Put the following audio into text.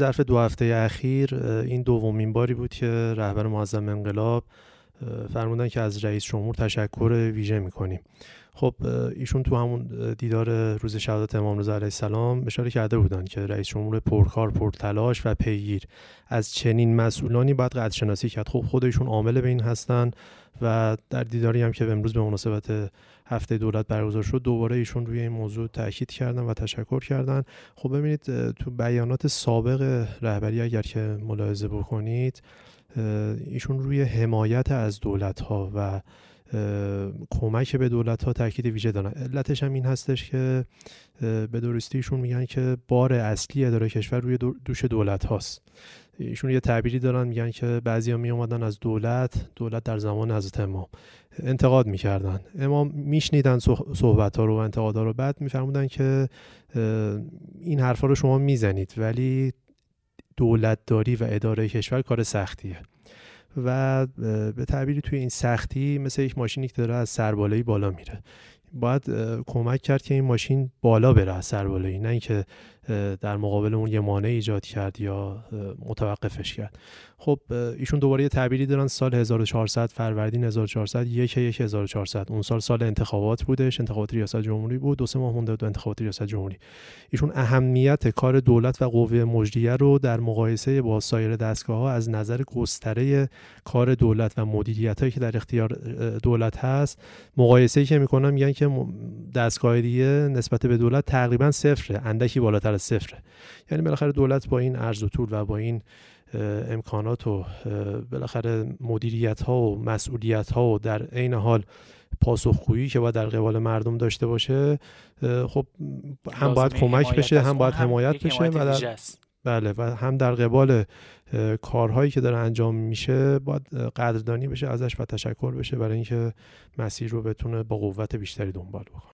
ظرف 2 هفته اخیر این دومین باری بود که رهبر معظم انقلاب فرمودن که از رئیس جمهور تشکر ویژه میکنیم. خب ایشون تو همون دیدار روز شهادت امام رضا علیه السلام اشاره کرده بودن که رئیس جمهور پرکار، پرتلاش و پیگیر از چنین مسئولانی باید قدر شناسی کرد. خب خود ایشون عامل به این هستن و در دیداری هم که امروز به مناسبت هفته دولت برگزار شد دوباره ایشون روی این موضوع تاکید کردن و تشکر کردن. خب ببینید تو بیانات سابق رهبری اگر که ملاحظه بکنید ایشون روی حمایت از دولت‌ها و کمک به دولت‌ها تاکید ویژه دارن. علتش هم این هستش که به درستی ایشون میگن که بار اصلی اداره کشور روی دوش دولت هاست. ایشون یه تعبیری دارن میگن که بعضیا می اومدن از دولت در زمان حضرت امام انتقاد میکردن، امام میشنیدن صحبت‌ها رو و انتقادها رو، بعد میفرمودن که این حرفا رو شما میزنید ولی دولتداری و اداره کشور کار سختیه و به تعبیری توی این سختی مثل یک ماشینی که داره از سربالایی بالا میره، باید کمک کرد که این ماشین بالا بره از سربالایی، نه اینکه در مقابل اون یه مانع ایجاد کرد یا متوقفش کرد. خب ایشون دوباره یه تعبیری دارن، سال 1400 فروردین 1400 1400 اون سال انتخابات بودش، انتخابات ریاست جمهوری بود، 2-3 ماه مونده بود انتخابات ریاست جمهوری. ایشون اهمیت کار دولت و قوه مجریه رو در مقایسه با سایر دستگاه‌ها از نظر گستره کار دولت و مدیریتایی که در اختیار دولت هست مقایسه‌ای که می‌کنن میگن که دستگاه دیگه نسبت به دولت تقریبا صفره، اندکی بالاتر از صفره. یعنی بالاخره دولت با این عرض و طول و با این امکانات و بالاخره مدیریت ها و مسئولیت ها و در عین حال پاسخگویی که باید در قبال مردم داشته باشه، خب هم باید کمک بشه هم باید حمایت بشه و هم در قبال کارهایی که داره انجام میشه باید قدردانی بشه ازش و تشکر بشه برای اینکه مسیر رو بتونه با قوت بیشتری دنبال بکنه.